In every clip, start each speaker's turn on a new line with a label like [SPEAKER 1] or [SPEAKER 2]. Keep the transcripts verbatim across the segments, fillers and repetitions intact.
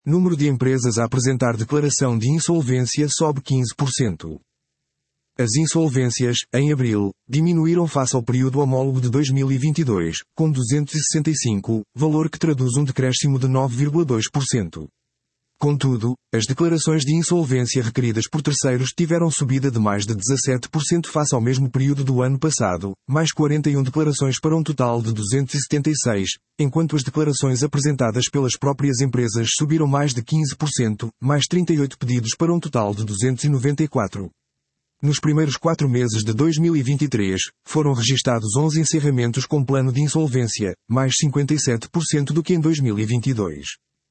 [SPEAKER 1] Número de empresas a apresentar declaração de insolvência sobe quinze por cento. As insolvências, em abril, diminuíram face ao período homólogo de dois mil e vinte e dois, com duzentos e sessenta e cinco, valor que traduz um decréscimo de nove vírgula dois por cento. Contudo, as declarações de insolvência requeridas por terceiros tiveram subida de mais de dezassete por cento face ao mesmo período do ano passado, mais quarenta e uma declarações para um total de duzentos e setenta e seis, enquanto as declarações apresentadas pelas próprias empresas subiram mais de quinze por cento, mais trinta e oito pedidos para um total de duzentos e noventa e quatro. Nos primeiros quatro meses de dois mil e vinte e três, foram registados onze encerramentos com plano de insolvência, mais cinquenta e sete por cento do que em dois mil e vinte e dois.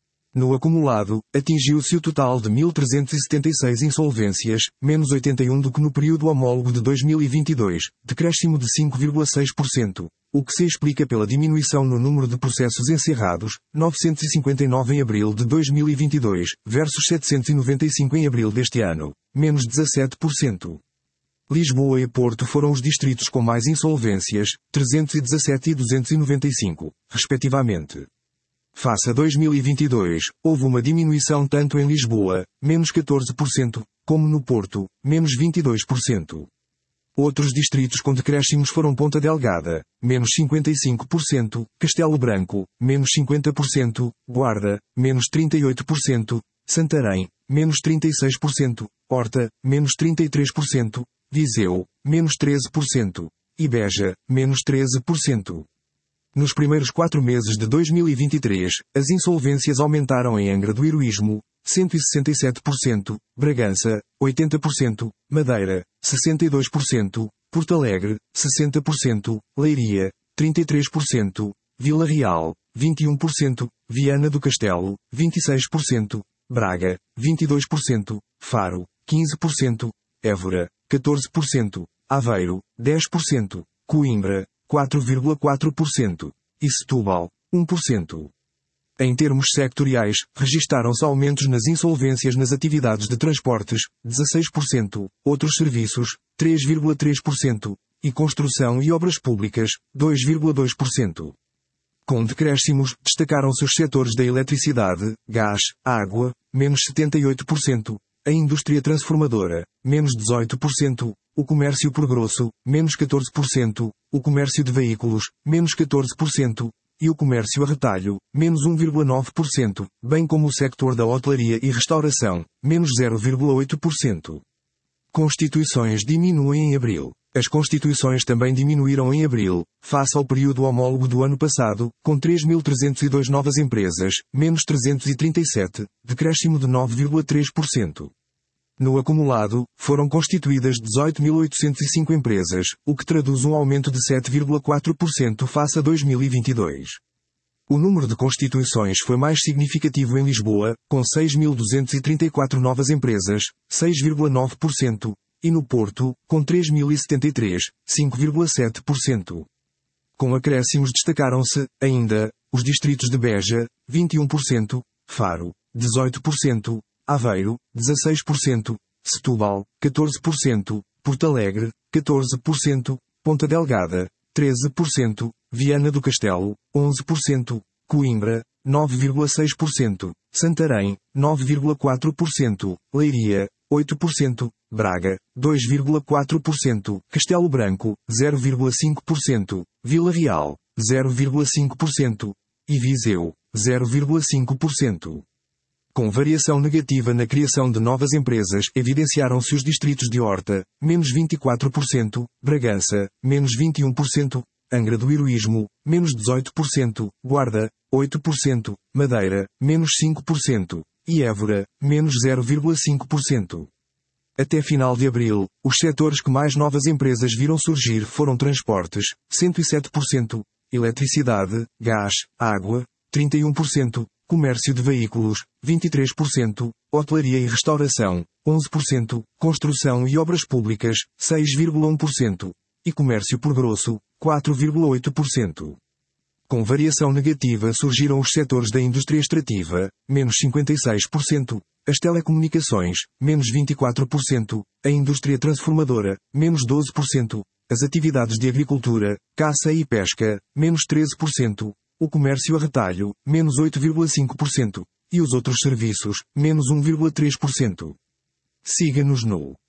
[SPEAKER 1] No acumulado, atingiu-se o total de mil trezentos e setenta e seis insolvências, menos oitenta e um do que no período homólogo de dois mil e vinte e dois, decréscimo de cinco vírgula seis por cento, o que se explica pela diminuição no número de processos encerrados, novecentos e cinquenta e nove em abril de dois mil e vinte e dois, versus setecentos e noventa e cinco em abril deste ano, menos dezassete por cento. Lisboa e Porto foram os distritos com mais insolvências, trezentos e dezassete e duzentos e noventa e cinco, respectivamente. Face a dois mil e vinte e dois, houve uma diminuição tanto em Lisboa, menos catorze por cento, como no Porto, menos vinte e dois por cento. Outros distritos com decréscimos foram Ponta Delgada, menos cinquenta e cinco por cento, Castelo Branco, menos cinquenta por cento, Guarda, menos trinta e oito por cento, Santarém, menos trinta e seis por cento, Horta, menos trinta e três por cento, Viseu, menos treze por cento, e Beja, menos treze por cento. Nos primeiros quatro meses de dois mil e vinte e três, as insolvências aumentaram em Angra do Heroísmo, cento e sessenta e sete por cento, Bragança, oitenta por cento, Madeira, sessenta e dois por cento, Porto Alegre, sessenta por cento, Leiria, trinta e três por cento, Vila Real, vinte e um por cento, Viana do Castelo, vinte e seis por cento, Braga, vinte e dois por cento, Faro, quinze por cento, Évora, catorze por cento, Aveiro, dez por cento, Coimbra, quatro vírgula quatro por cento, e Setúbal, um por cento. Em termos sectoriais, registaram-se aumentos nas insolvências nas atividades de transportes, dezasseis por cento, outros serviços, três vírgula três por cento, e construção e obras públicas, dois vírgula dois por cento. Com decréscimos, destacaram-se os setores da eletricidade, gás, água, menos setenta e oito por cento, a indústria transformadora, menos dezoito por cento, o comércio por grosso, menos catorze por cento, o comércio de veículos, menos catorze por cento, e o comércio a retalho, menos um vírgula nove por cento, bem como o sector da hotelaria e restauração, menos zero vírgula oito por cento. Constituições diminuem em abril. As constituições também diminuíram em abril, face ao período homólogo do ano passado, com três mil trezentos e dois novas empresas, menos trezentos e trinta e sete, decréscimo de nove vírgula três por cento. No acumulado, foram constituídas dezoito mil oitocentos e cinco empresas, o que traduz um aumento de sete vírgula quatro por cento face a dois mil e vinte e dois. O número de constituições foi mais significativo em Lisboa, com seis mil duzentos e trinta e quatro novas empresas, seis vírgula nove por cento, e no Porto, com três mil e setenta e três, cinco vírgula sete por cento. Com acréscimos destacaram-se, ainda, os distritos de Beja, vinte e um por cento, Faro, dezoito por cento, Aveiro, dezasseis por cento, Setúbal, catorze por cento, Porto Alegre, catorze por cento, Ponta Delgada, treze por cento, Viana do Castelo, onze por cento, Coimbra, nove vírgula seis por cento, Santarém, nove vírgula quatro por cento, Leiria, oito por cento, Braga, dois vírgula quatro por cento, Castelo Branco, zero vírgula cinco por cento, Vila Real, zero vírgula cinco por cento, e Viseu, zero vírgula cinco por cento. Com variação negativa na criação de novas empresas, evidenciaram-se os distritos de Horta, menos vinte e quatro por cento, Bragança, menos vinte e um por cento, Angra do Heroísmo, menos dezoito por cento, Guarda, oito por cento, Madeira, menos cinco por cento, e Évora, menos zero vírgula cinco por cento. Até final de abril, os setores que mais novas empresas viram surgir foram transportes, cento e sete por cento, eletricidade, gás, água, trinta e um por cento, comércio de veículos, vinte e três por cento, hotelaria e restauração, onze por cento, construção e obras públicas, seis vírgula um por cento, e comércio por grosso, quatro vírgula oito por cento. Com variação negativa surgiram os setores da indústria extrativa, menos cinquenta e seis por cento, as telecomunicações, menos vinte e quatro por cento, a indústria transformadora, menos doze por cento, as atividades de agricultura, caça e pesca, menos treze por cento, o comércio a retalho, menos oito vírgula cinco por cento, e os outros serviços, menos um vírgula três por cento. Siga-nos no